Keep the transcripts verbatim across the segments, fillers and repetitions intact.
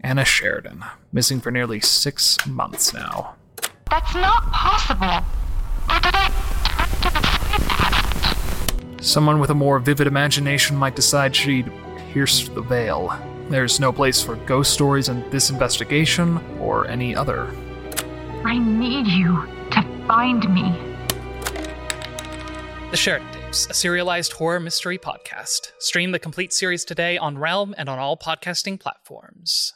Anna Sheridan, missing for nearly six months now. That's not possible. Or did I... Someone with a more vivid imagination might decide she'd pierced the veil. There's no place for ghost stories in this investigation or any other. I need you to find me. The Sheridan Tapes, a serialized horror mystery podcast. Stream the complete series today on Realm and on all podcasting platforms.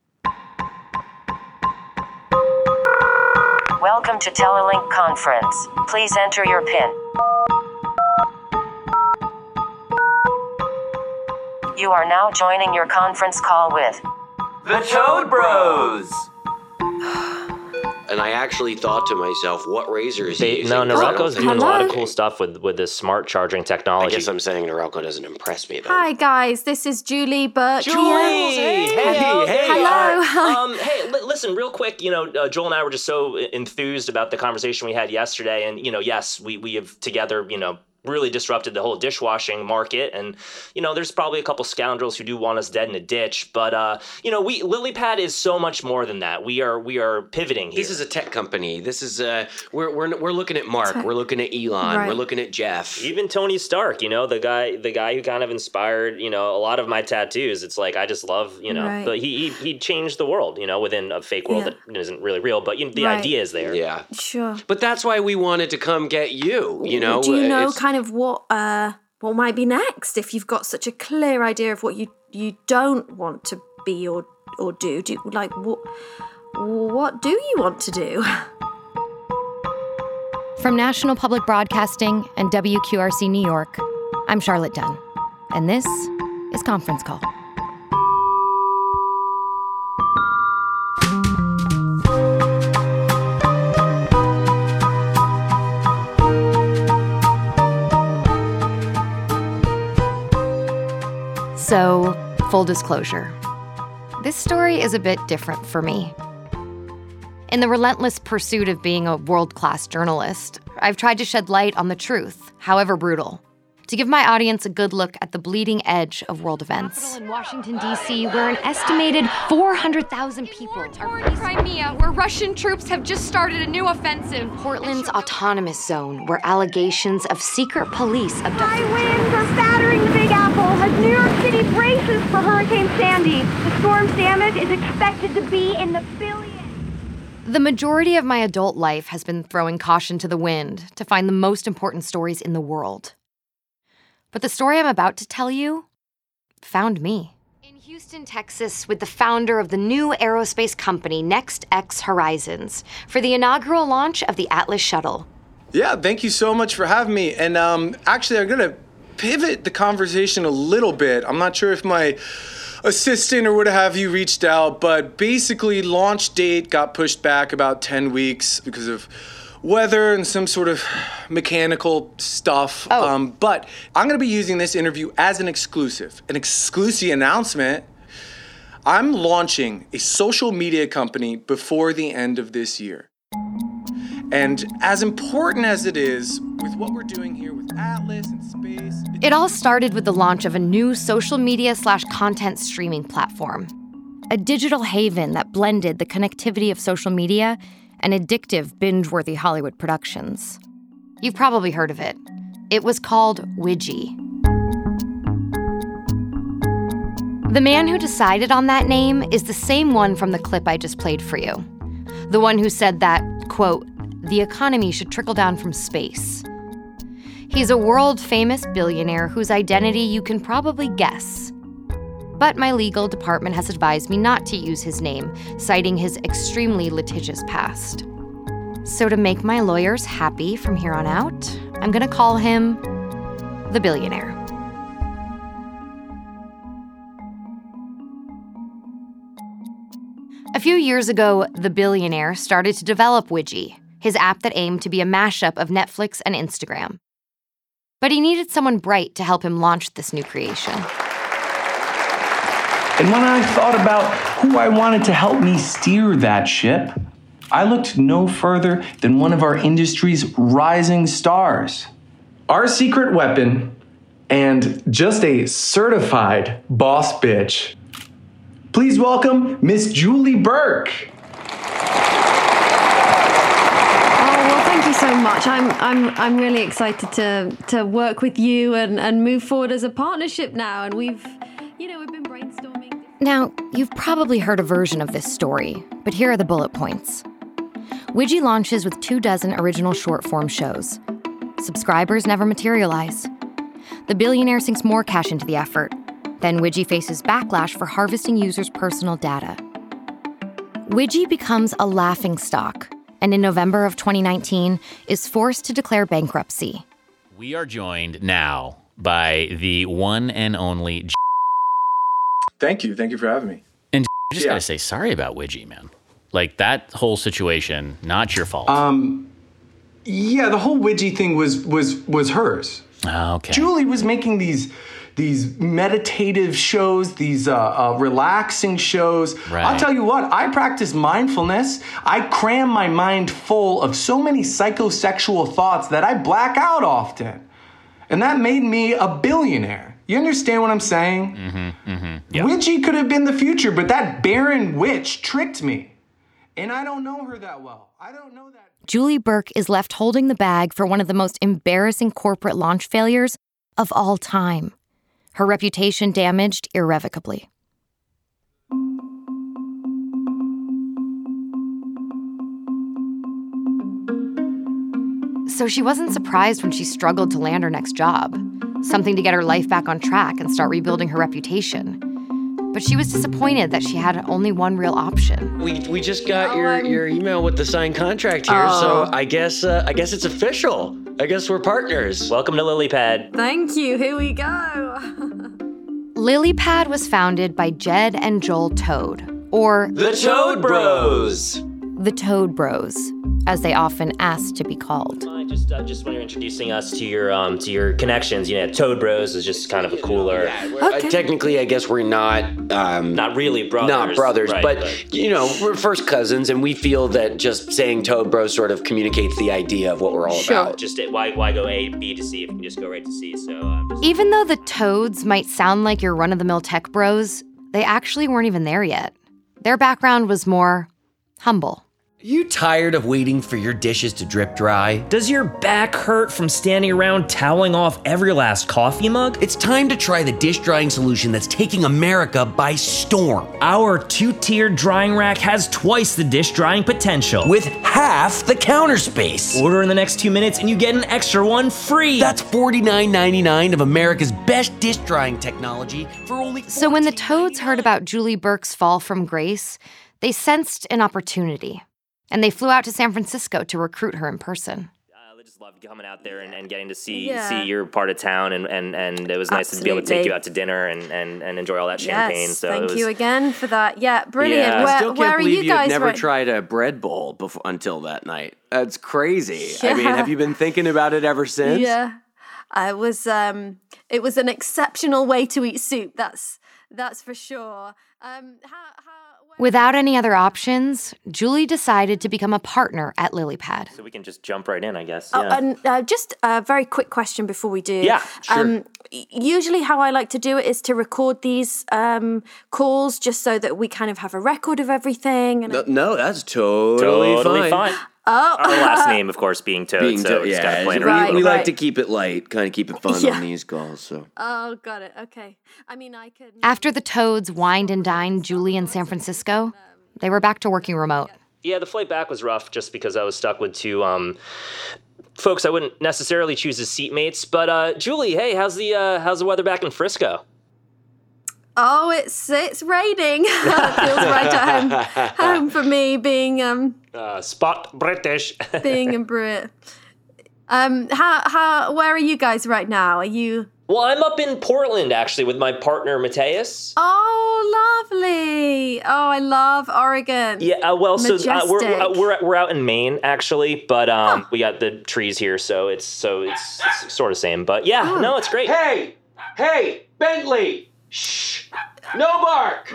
Welcome to Telelink Conference. Please enter your PIN. You are now joining your conference call with the Toad Bros. And I actually thought to myself, what razor is they, he using? No, Norelco's doing Hello? a lot of cool stuff with, with this smart charging technology. I guess I'm saying Norelco doesn't impress me, though. Hi, guys. This is Julie Burke. Julie! Hey, hey, Hello. hey. Hello. Um, hey, li- listen, real quick, you know, uh, Joel and I were just so enthused about the conversation we had yesterday. And, you know, yes, we, we have together, you know, really disrupted the whole dishwashing market. And, you know, there's probably a couple scoundrels who do want us dead in a ditch. But, uh, you know, we LilyPad is so much more than that. We are we are pivoting here. This is a tech company. This is, uh, we're, we're, we're looking at Mark. Tech. We're looking at Elon. Right. We're looking at Jeff. Even Tony Stark, you know, the guy the guy who kind of inspired, you know, a lot of my tattoos. It's like, I just love, you know, Right. but he, he he changed the world, you know, within a fake world Yeah. that isn't really real. But, you know, the Right. idea is there. Yeah. Sure. But that's why we wanted to come get you, you know? Do you know It's- kind of what uh what might be next if you've got such a clear idea of what you you don't want to be or or do? Do you, like what what do you want to do? From National Public Broadcasting and W Q R C New York, I'm Charlotte Dunn, and this is Conference Call. So, full disclosure, this story is a bit different for me. In the relentless pursuit of being a world-class journalist, I've tried to shed light on the truth, however brutal, to give my audience a good look at the bleeding edge of world events. In Washington, D C, where an estimated four hundred thousand people are toward Crimea, where Russian troops have just started a new offensive. In Portland's autonomous zone, where allegations of secret police abducted... High winds are battering the Big Apple as New York City braces for Hurricane Sandy. The storm's damage is expected to be in the billions. The majority of my adult life has been throwing caution to the wind to find the most important stories in the world. But the story I'm about to tell you found me. In Houston, Texas, with the founder of the new aerospace company NextX Horizons for the inaugural launch of the Atlas shuttle. Yeah, thank you so much for having me. And um, actually, I'm going to pivot the conversation a little bit. I'm not sure if my assistant or what have you reached out, but basically launch date got pushed back about ten weeks because of weather and some sort of mechanical stuff. Oh. Um, but I'm going to be using this interview as an exclusive, an exclusive announcement. I'm launching a social media company before the end of this year. And as important as it is with what we're doing here with Atlas and space... It all started with the launch of a new social media slash content streaming platform. A digital haven that blended the connectivity of social media and addictive, binge-worthy Hollywood productions. You've probably heard of it. It was called Widgie. The man who decided on that name is the same one from the clip I just played for you. The one who said that, quote, the economy should trickle down from space. He's a world-famous billionaire whose identity you can probably guess. But my legal department has advised me not to use his name, citing his extremely litigious past. So to make my lawyers happy from here on out, I'm gonna call him the billionaire. A few years ago, the billionaire started to develop Widgie, his app that aimed to be a mashup of Netflix and Instagram. But he needed someone bright to help him launch this new creation. And when I thought about who I wanted to help me steer that ship, I looked no further than one of our industry's rising stars. Our secret weapon, and just a certified boss bitch. Please welcome Miss Julie Burke. Thank you so much. I'm I'm I'm really excited to to work with you and, and move forward as a partnership now. And we've, you know, we've been brainstorming. Now, you've probably heard a version of this story, but here are the bullet points. Widgie launches with two dozen original short-form shows. Subscribers never materialize. The billionaire sinks more cash into the effort. Then Widgie faces backlash for harvesting users' personal data. Widgie becomes a laughingstock, and in November of twenty nineteen is forced to declare bankruptcy. We are joined now by the one and only J- Thank you. Thank you for having me. And I just Yeah. gotta say sorry about Widgie, man. Like, that whole situation, not your fault. Um, yeah, the whole Widgie thing was was was hers. Oh, okay. Julie was making these these meditative shows, these uh, uh, relaxing shows. Right. I'll tell you what, I practice mindfulness. I cram my mind full of so many psychosexual thoughts that I black out often. And that made me a billionaire. You understand what I'm saying? Mm-hmm, mm-hmm. Yeah. Widgie could have been the future, but that barren witch tricked me. And I don't know her that well. I don't know that. Julie Burke is left holding the bag for one of the most embarrassing corporate launch failures of all time. Her reputation damaged irrevocably. So she wasn't surprised when she struggled to land her next job, something to get her life back on track and start rebuilding her reputation. But she was disappointed that she had only one real option. We we just got your, your email with the signed contract here, Oh. so I guess uh, I guess it's official. I guess we're partners. Welcome to LilyPad. Thank you. Here we go. LilyPad was founded by Jed and Joel Toad, or The Toad Bros. the Toad Bros, as they often asked to be called. I just uh, just when you're introducing us to your um to your connections, you know, Toad Bros is just kind of a cooler. Yeah, we're- uh, technically, I guess we're not um, Not really brothers. not brothers, right, but, you know, we're first cousins, and we feel that just saying Toad Bros sort of communicates the idea of what we're all Sure. about. Just uh, why why go A B to C if you can just go right to C? So um, just, Even though the Toads might sound like your run-of-the-mill tech bros, they actually weren't even there yet. Their background was more humble. You tired of waiting for your dishes to drip dry? Does your back hurt from standing around toweling off every last coffee mug? It's time to try the dish drying solution that's taking America by storm. Our two-tiered drying rack has twice the dish drying potential. With half the counter space. Order in the next two minutes and you get an extra one free. That's forty-nine ninety-nine of America's best dish drying technology for only So when the Toads heard about Julie Burke's fall from grace, they sensed an opportunity. And they flew out to San Francisco to recruit her in person. I just loved coming out there and, and getting to see Yeah. see your part of town, and, and, and it was nice to be able to take Absolutely. you out to dinner and, and, and enjoy all that champagne. Yes, So thank it was, you again for that. Yeah, brilliant. Yeah. I Where, I still can't where are believe you you've guys never right- tried a bread bowl before, until that night. That's crazy. I mean, Yeah. have you been thinking about it ever since? Yeah, I was. Um, it was an exceptional way to eat soup. That's that's for sure. Um, how, how, Without any other options, Julie decided to become a partner at LilyPad. So we can just jump right in, I guess. Oh, Yeah. and uh, just a very quick question before we do. Yeah, sure. Um, y- usually, how I like to do it is to record these um, calls just so that we kind of have a record of everything. And No, no, that's totally, Totally fine. fine. Oh, Our last name, of course, being Toad, Being so to- we just gotta yeah, play it we, around. we Right, like right. to keep it light, kind of keep it fun Yeah. on these calls. So Oh, got it. Okay. I mean, I could. After the Toads wined and dined Julie in San Francisco, they were back to working remote. Yeah, the flight back was rough just because I was stuck with two um, folks I wouldn't necessarily choose as seatmates. But uh, Julie, hey, how's the uh, how's the weather back in Frisco? Oh, it's it's raining. It feels right at home, home for me, being um Uh, spot British. being a Brit. Um, how how where are you guys right now? Are you? Well, I'm up in Portland actually with my partner Mateus. Oh, lovely. Oh, I love Oregon. Yeah, uh, well, so uh, we're Majestic. uh, we're we're out in Maine actually, but um, we got the trees here, so it's so it's, it's sort of same. But yeah, no, it's great. Hey, hey, Bentley, shh, no bark.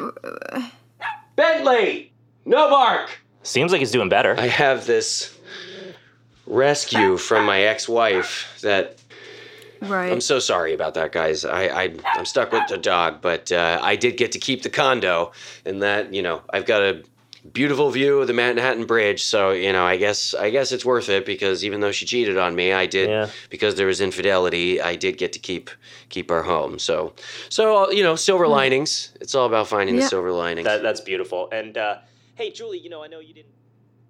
Bentley, no bark. Seems like he's doing better. I have this rescue from my ex-wife that Right. I'm so sorry about that, guys. I, I I'm stuck with the dog, but uh, I did get to keep the condo, and that you know I've got a beautiful view of the Manhattan Bridge. So you know I guess I guess it's worth it because even though she cheated on me, I did Yeah. because there was infidelity. I did get to keep keep our home. So so you know silver linings. It's all about finding Yeah. the silver linings. That, that's beautiful. And uh, hey, Julie, you know, I know you didn't.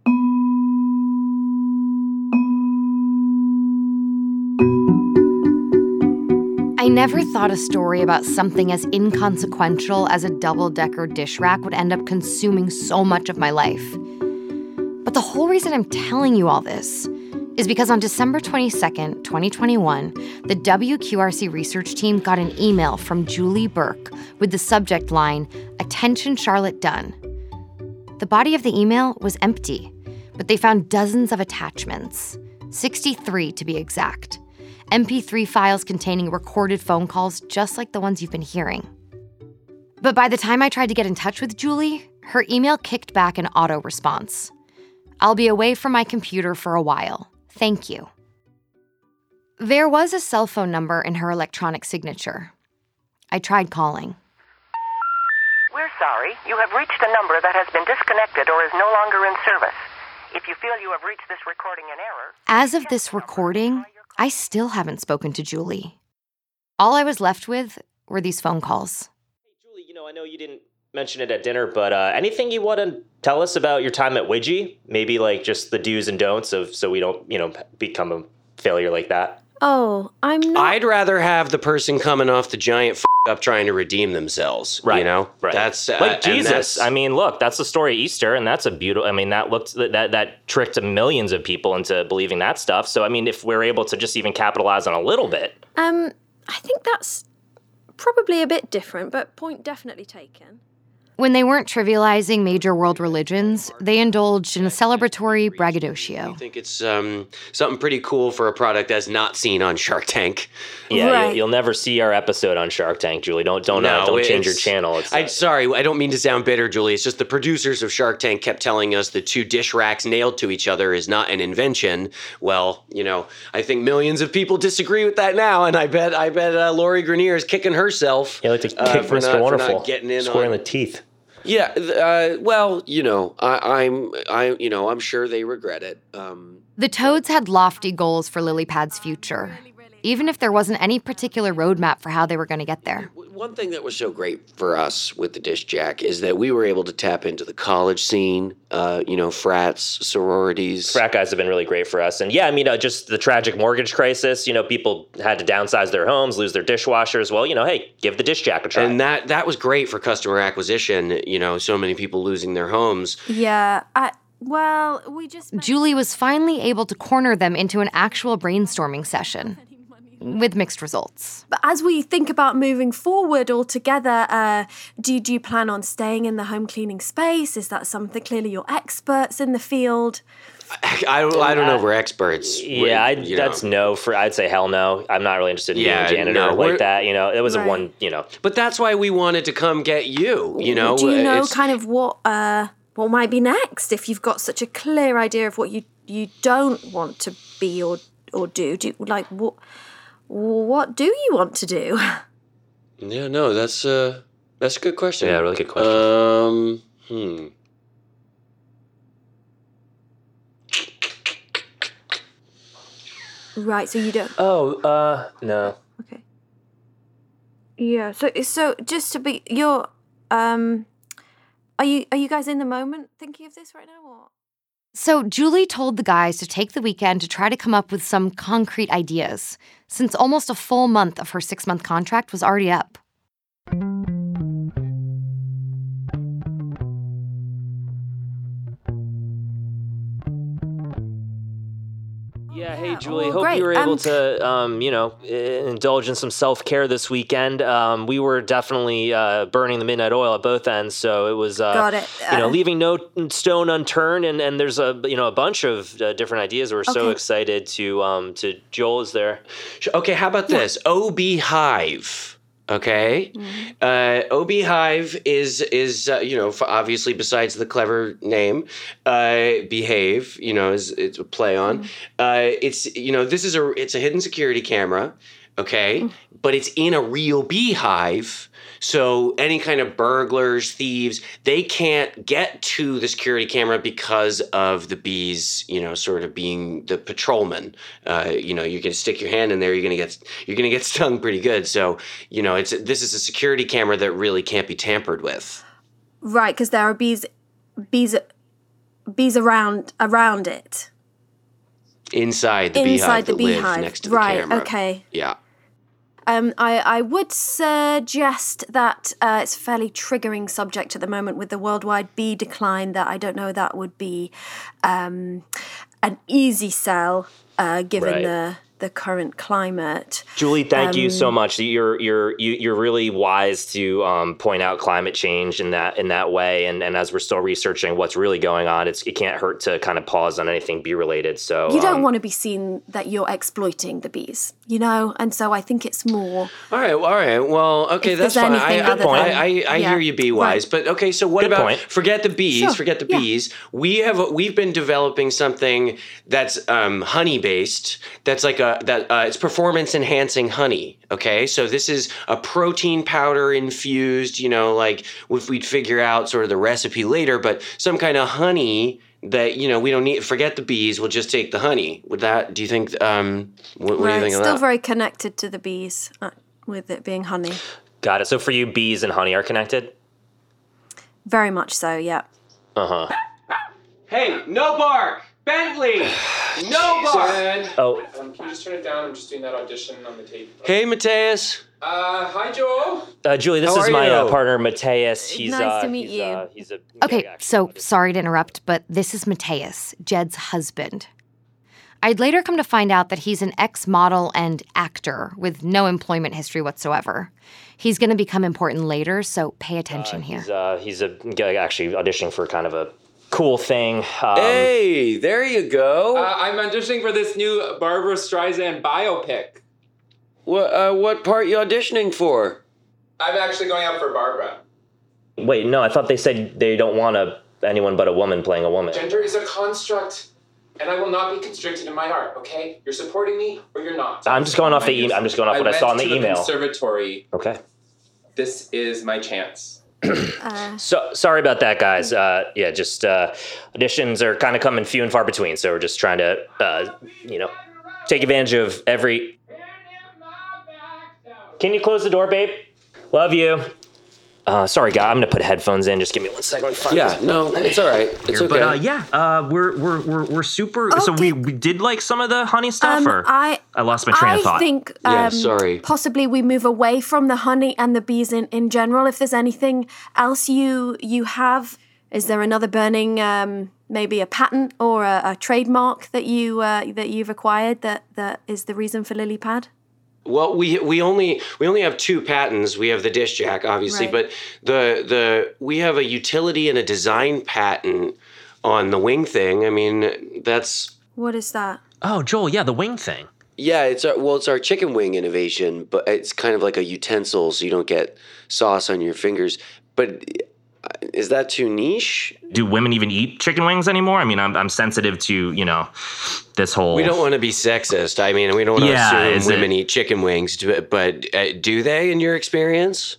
I never thought a story about something as inconsequential as a double-decker dish rack would end up consuming so much of my life. But the whole reason I'm telling you all this is because on December twenty-second, twenty twenty-one, the W Q R C research team got an email from Julie Burke with the subject line, "Attention Charlotte Dunn." The body of the email was empty, but they found dozens of attachments, sixty-three to be exact. M P three files containing recorded phone calls just like the ones you've been hearing. But by the time I tried to get in touch with Julie, her email kicked back an auto response. "I'll be away from my computer for a while. Thank you." There was a cell phone number in her electronic signature. I tried calling. We're sorry. You have reached a number that has been disconnected or is no longer in service. If you feel you have reached this recording in error... As of this recording, I still haven't spoken to Julie. All I was left with were these phone calls. Julie, you know, I know you didn't mention it at dinner, but uh, anything you want to tell us about your time at Widgie? Maybe like just the do's and don'ts of so we don't, you know, become a failure like that. Oh, I'm not. I'd rather have the person coming off the giant f- up trying to redeem themselves. Right. You know, Right. That's uh, like and Jesus. that's- I mean, look, that's the story of Easter, and that's a beautiful. I mean, that looked that that tricked millions of people into believing that stuff. So, I mean, if we're able to just even capitalize on a little bit, Um, I think that's probably a bit different, but point definitely taken. When they weren't trivializing major world religions, they indulged in a celebratory braggadocio. I think it's um, something pretty cool for a product that's not seen on Shark Tank. yeah, Right. you'll, you'll never see our episode on Shark Tank, Julie. Don't don't uh, No, don't change your it's- channel. It's, I'm sorry, I don't mean to sound bitter, Julie. It's just the producers of Shark Tank kept telling us the two dish racks nailed to each other is not an invention. Well, you know, I think millions of people disagree with that now, and I bet I bet uh, Lori Grenier is kicking herself. yeah, like to kick uh, for Mister not- for Wonderful, not getting in square in on- the teeth. Yeah, th- uh, well, you know, I, I'm, I, you know, I'm sure they regret it. Um, The Toads had lofty goals for LilyPad's future, even if there wasn't any particular roadmap for how they were going to get there. One thing that was so great for us with the Dish Jack is that we were able to tap into the college scene, uh, you know, frats, sororities. Frat guys have been really great for us. And yeah, I mean, uh, just the tragic mortgage crisis, you know, people had to downsize their homes, lose their dishwashers. Well, you know, hey, give the Dish Jack a try. And that that was great for customer acquisition, you know, so many people losing their homes. Yeah, I. Well, we just. Julie was finally able to corner them into an actual brainstorming session, with mixed results. But as we think about moving forward altogether, uh, do, do you plan on staying in the home cleaning space? Is that something, clearly you're experts in the field? I don't, I don't know if we're experts. Yeah, I, you know. that's no for. I'd say hell no. I'm not really interested in Yeah, being a janitor no, we're- like that. You know, it was Right. a one. You know, But that's why we wanted to come get you, you know. Do you know It's- kind of what uh, what might be next if you've got such a clear idea of what you, you don't want to be or or do? Do you, like what what do you want to do? Yeah, no, that's uh, that's a good question. Yeah, really good question. Um, hmm. Right, so you don't. Oh, uh, no. Yeah. So so just to be, you're um, are you are you guys in the moment thinking of this right now or? So Julie told the guys to take the weekend to try to come up with some concrete ideas, since almost a full month of her six-month contract was already up. Yeah, hey Julie, well, hope great. you were able Um, to, um, you know, eh, indulge in some self-care this weekend. Um, we were definitely uh, burning the midnight oil at both ends, so it was, uh, Got it. you know, Uh, leaving no stone unturned. And, and there's a, you know, a bunch of uh, different ideas. We're so Okay. excited to, um, to Joel is there. Okay, how about this? O B Hive. Okay, uh, O B Hive is is uh, you know, for obviously besides the clever name, uh, behave. You know, is it's a play on. Uh, it's you know this is a it's a hidden security camera. okay? Mm. But it's in a real beehive. So any kind of burglars, thieves, they can't get to the security camera because of the bees, you know, sort of being the patrolman. Uh, you know, you can stick your hand in there, you're gonna get you're gonna get stung pretty good. So, you know, it's this is a security camera that really can't be tampered with. Right, because there are bees, bees, bees around around it. Inside the Inside beehive the that beehive. live next to the right, camera. Okay. Yeah. Um, I, I would suggest that uh, it's a fairly triggering subject at the moment with the worldwide bee decline, that I don't know that would be um, an easy sell uh, given Right. the the current climate. Julie, thank you so Um, much. You're you're you- you're really wise to um, point out climate change in that in that way. And, and as we're still researching what's really going on, it's it can't hurt to kind of pause on anything bee related. So You don't um, want to be seen that you're exploiting the bees, you know? And so I think it's more... All right, all right. Well, okay, If that's there's fine. I, anything I, other than- I, I, I yeah, hear you, bee wise. right. But okay, so what Good about point. forget the bees? Sure, Forget the yeah. bees. We have a, we've been developing something that's um, honey based. That's like a that uh, it's performance enhancing honey. Okay, so this is a protein powder infused. You know, like if we'd figure out sort of the recipe later, but some kind of honey. That, you know, we don't need, forget the bees, we'll just take the honey. Would that, do you think, um, what, what do Right, you think of still that? very connected to the bees, uh, with it being honey. got it. So for you, bees and honey are connected. Very much so, yeah. Uh huh. Hey, no bark! Bentley! No bark! Oh, Um, can you just turn it down? I'm just doing that audition on the tape. Hey, Mateus. Uh, hi, Joel. uh, Julie, this How is are my you? uh, partner Mateus. He's Nice uh, to meet he's, you. Uh, he's a Okay, so sorry to interrupt, but this is Mateus, Jed's husband. I'd later come to find out that he's an ex-model and actor with no employment history whatsoever. He's going to become important later, so pay attention here. He's uh, he's a, g- actually auditioning for kind of a cool thing. Um, Hey, there you go. Uh, I'm auditioning for this new Barbara Streisand biopic. What uh, what part you auditioning for? I'm actually going out for Barbara. Wait, no, I thought they said they don't want a, anyone but a woman playing a woman. Gender is a construct, and I will not be constricted in my heart. Okay, you're supporting me or you're not. I'm just going off the email. I'm just going off what I saw in the went to email. Conservatory. Okay. This is my chance. So sorry about that, guys. Uh, yeah, just uh, auditions are kind of coming few and far between. So we're just trying to, uh, you know, take advantage of every. Can you close the door, babe? Love you. Uh, sorry, guy. I'm gonna put headphones in. Just give me one second. Yeah, no, it's all right. It's okay. But uh, yeah, uh, we're we're we're we're super. So we, we did like some of the honey stuff, Um, or I I lost my train I of thought. think um, possibly we move away from the honey and the bees in, in general. If there's anything else you you have, is there another burning, um, maybe a patent or a, a trademark that you uh, that you've acquired that that is the reason for Lily Pad? Well, we we only we only have two patents. We have the dish jack, obviously, Right. but the the we have a utility and a design patent on the wing thing. I mean, that's What is that? Oh, Joel, yeah, the wing thing. yeah. It's our well, it's our chicken wing innovation, but it's kind of like a utensil, so you don't get sauce on your fingers. But is that too niche? Do women even eat chicken wings anymore? I mean, I'm I'm sensitive to, you know, this whole. We don't want to be sexist. I mean, we don't want to Yeah, is assume women it- eat chicken wings, do- but uh, do they, in your experience?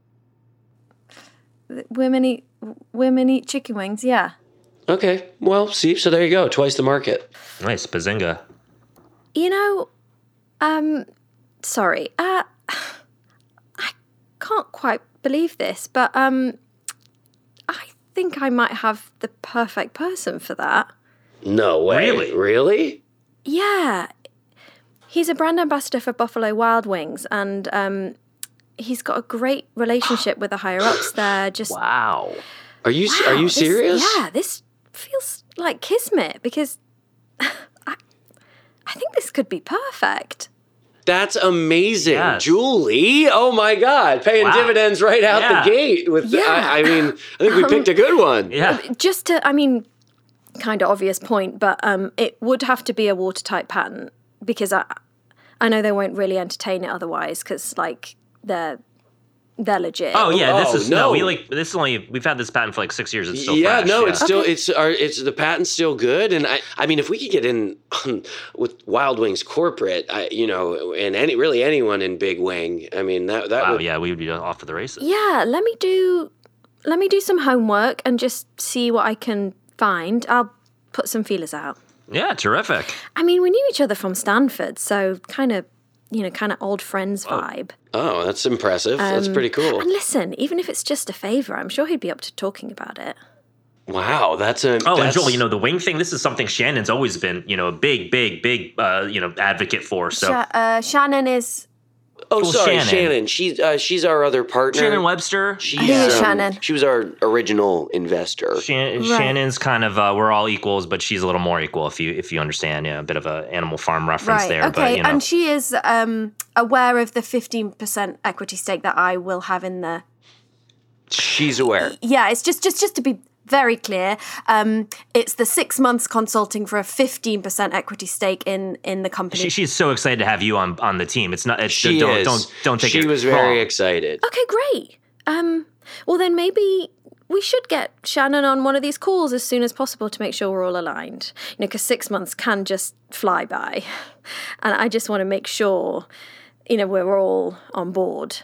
Women eat women eat chicken wings. Yeah. Okay. Well, see, so there you go. Twice the market. Nice, bazinga. You know, um, sorry, uh, I can't quite believe this, but um, I think I might have the perfect person for that. No way. Really? Really? Yeah, he's a brand ambassador for Buffalo Wild Wings, and um, he's got a great relationship with the higher ups there. Just wow. Are you Wow, are you this- serious? yeah, this feels like kismet because I, I think this could be perfect. That's amazing, Yes. Julie. Oh my God, paying Wow. dividends right out Yeah. the gate. With the, Yeah. I, I mean, I think we picked a good one. Yeah. Just to, I mean, kind of obvious point, but um, it would have to be a watertight patent because I, I know they won't really entertain it otherwise because like they're they're legit. Oh yeah, this Oh, is no. no. We like this is only we've had this patent for like six years. It's still yeah, fresh. no, yeah. it's still it's our it's the patent's still good, and I I mean if we could get in with Wild Wings corporate, I you know, and any really anyone in Big Wing, I mean that that wow, would, yeah, we would be off to the races. Yeah, let me do let me do some homework and just see what I can find. I'll put some feelers out. Yeah, terrific. I mean, we knew each other from Stanford, so kind of, you know, kind of old friends vibe. Oh, that's impressive. that's Um, pretty cool. And listen, even if it's just a favor, I'm sure he'd be up to talking about it. Wow, that's a Oh, and that's, Joel, you know the wing thing. This is something Shannon's always been, you know, a big, big, big, uh, you know, advocate for. So Sha- uh, Shannon is. Oh, Well, sorry, Shannon. Shannon. She's uh, she's our other partner. Shannon Webster. She's, Who is Shannon? She was our original investor. Shan- Right. Shannon's kind of uh, we're all equals, but she's a little more equal if you if you understand. Yeah, a bit of a Animal Farm reference Right, there. okay. But, you know. And she is um, aware of the fifteen percent equity stake that I will have in the. She's aware. Yeah, it's just just just to be very clear, um, it's the six months consulting for a fifteen percent equity stake in in the company. She, she's so excited to have you on, on the team. It's not. It's, She don't, is. don't don't take She it was very wrong. excited. Okay, great. Um, well, then maybe we should get Shannon on one of these calls as soon as possible to make sure we're all aligned. You know, because six months can just fly by. And I just want to make sure, you know, we're all on board.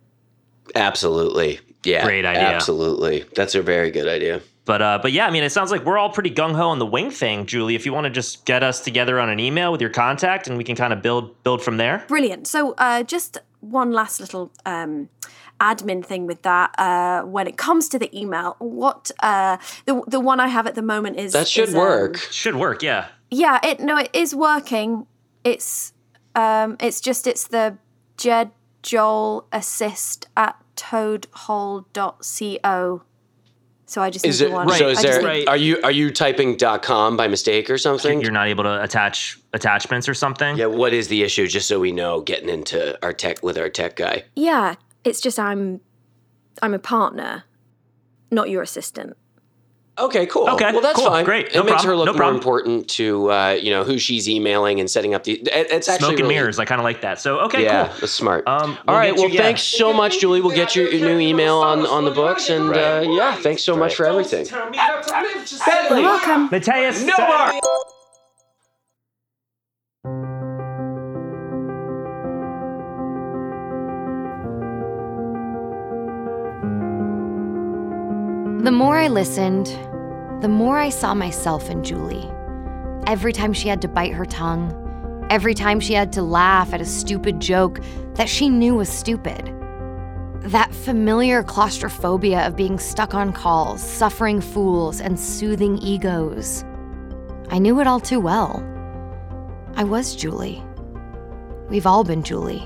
Absolutely. Yeah. Great idea. Absolutely. That's a very good idea. But uh, but yeah, I mean, it sounds like we're all pretty gung ho on the wing thing, Julie. If you want to just get us together on an email with your contact, and we can kind of build build from there. Brilliant. So uh, just one last little um, admin thing with that. Uh, when it comes to the email, what uh, the the one I have at the moment is That should is, um, work. Should work, yeah. Yeah, it no, it is working. It's um, it's just it's the Jed Joel assist at toadhole dot co. So I just Is need it the one. so? Is I just there? need- Are you are you typing .com by mistake or something? You're not able to attach attachments or something. Yeah. What is the issue? Just so we know, getting into our tech with our tech guy. Yeah, it's just I'm I'm a partner, not your assistant. Okay, cool. Okay, well that's cool, fine. great. It No makes problem, her look no more problem. important to uh, you know who she's emailing and setting up the. It, it's actually Smoke and really, mirrors. I kind of like that. So okay, yeah, cool. that's smart. Um, All we'll right. get Well, you- yeah. thanks so much, Julie. We'll get your, your new email on, on the books, and uh, yeah, thanks so much for everything. You're welcome. Mateus. No more. The more I listened, the more I saw myself in Julie. Every time she had to bite her tongue, every time she had to laugh at a stupid joke that she knew was stupid. That familiar claustrophobia of being stuck on calls, suffering fools, and soothing egos. I knew it all too well. I was Julie. We've all been Julie.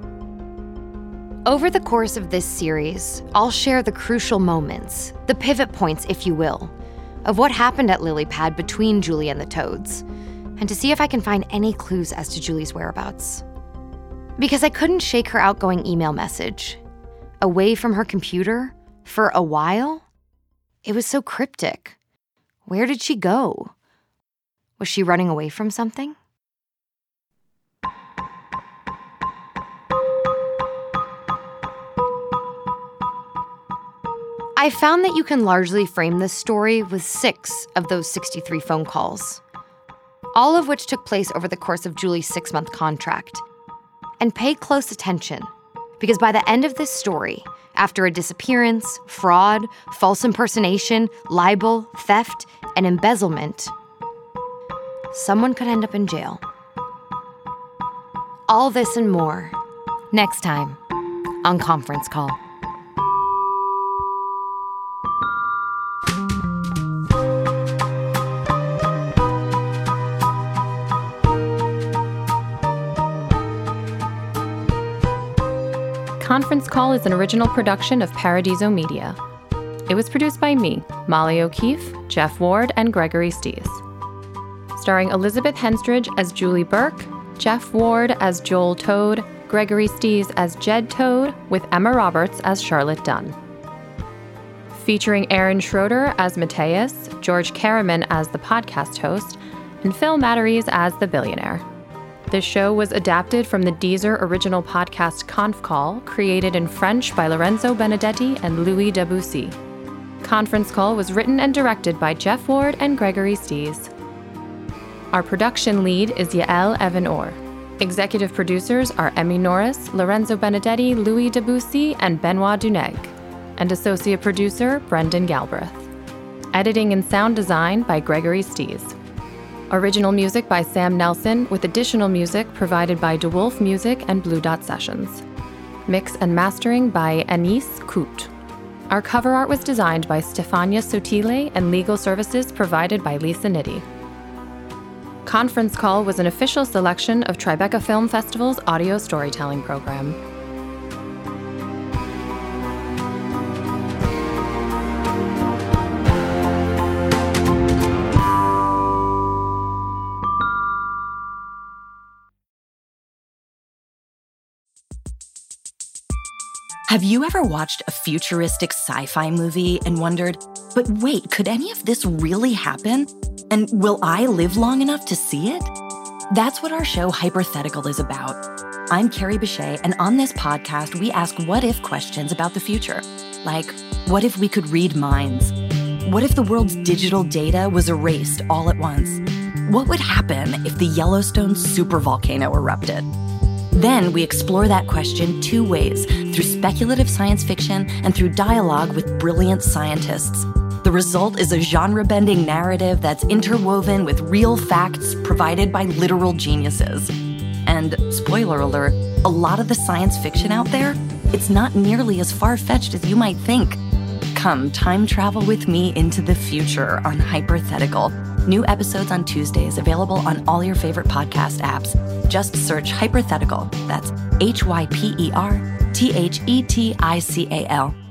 Over the course of this series, I'll share the crucial moments, the pivot points, if you will, of what happened at Lilypad between Julie and the Toads, and to see if I can find any clues as to Julie's whereabouts. Because I couldn't shake her outgoing email message. Away from her computer for a while? It was so cryptic. Where did she go? Was she running away from something? I found that you can largely frame this story with six of those sixty-three phone calls, all of which took place over the course of Julie's six-month contract. And pay close attention, because by the end of this story, after a disappearance, fraud, false impersonation, libel, theft, and embezzlement, someone could end up in jail. All this and more, next time on Conference Call. Conference Call is an original production of Paradiso Media. It was produced by me, Molly O'Keefe, Jeff Ward, and Gregory Stees. Starring Elizabeth Henstridge as Julie Burke, Jeff Ward as Joel Toad, Gregory Stees as Jed Toad, with Emma Roberts as Charlotte Dunn. Featuring Aaron Schroeder as Mateus, George Karaman as the podcast host, and Phil Matteries as the billionaire. This show was adapted from the Deezer original podcast Conf Call, created in French by Lorenzo Benedetti and Louis Debussy. Conference Call was written and directed by Jeff Ward and Gregory Stees. Our production lead is Yael Evan-Orr. Executive producers are Emmy Norris, Lorenzo Benedetti, Louis Debussy, and Benoit Duneg. And associate producer, Brendan Galbraith. Editing and sound design by Gregory Stees. Original music by Sam Nelson, with additional music provided by DeWolf Music and Blue Dot Sessions. Mix and mastering by Anis Koot. Our cover art was designed by Stefania Sotile and legal services provided by Lisa Nitti. Conference Call was an official selection of Tribeca Film Festival's audio storytelling program. Have you ever watched a futuristic sci-fi movie and wondered, but wait, could any of this really happen? And will I live long enough to see it? That's what our show Hypothetical is about. I'm Carrie Bechet, and on this podcast, we ask what-if questions about the future. Like, what if we could read minds? What if the world's digital data was erased all at once? What would happen if the Yellowstone supervolcano erupted? Then we explore that question two ways, through speculative science fiction and through dialogue with brilliant scientists. The result is a genre-bending narrative that's interwoven with real facts provided by literal geniuses. And, spoiler alert, a lot of the science fiction out there, it's not nearly as far-fetched as you might think. Come time travel with me into the future on Hypothetical. New episodes on Tuesdays, available on all your favorite podcast apps. Just search Hypothetical. That's H Y P E R T H E T I C A L.